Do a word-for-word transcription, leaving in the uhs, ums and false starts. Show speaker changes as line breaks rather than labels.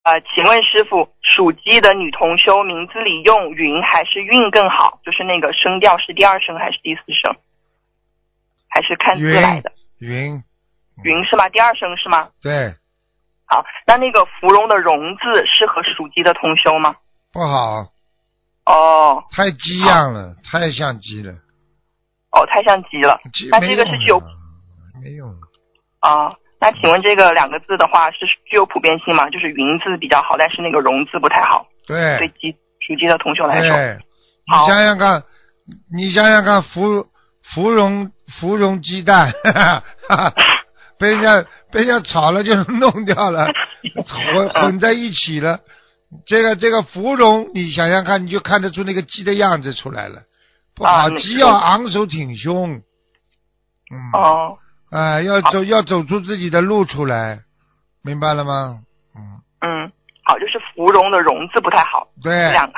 呃，请问师傅，属鸡的女同修名字里用云还是韵更好？就是那个声调是第二声还是第四声？还是看字来的？
云
云是吗？第二声是吗？
对。
好，那那个芙蓉的蓉字适合属鸡的同修吗？
不好。
哦。
太鸡样了，太像鸡了。
哦，太像鸡了。
鸡
那这个是具有
没用。
啊。那请问这个两个字的话是具有普遍性吗？就是云字比较好，但是那个蓉字不太好。
对。
对鸡属鸡的同修来说。
对。你想想看，你想想看，芙芙蓉芙蓉鸡蛋，哈哈，被人家被人家炒了就弄掉了，混混在一起了。这个这个芙蓉，你想想看，你就看得出那个鸡的样子出来了。不好，
啊、
鸡要昂首挺胸。嗯。
哦。
啊、呃，要走要走出自己的路出来，明白了吗？
嗯。嗯，好，就是芙蓉的蓉字不太好。
对。
两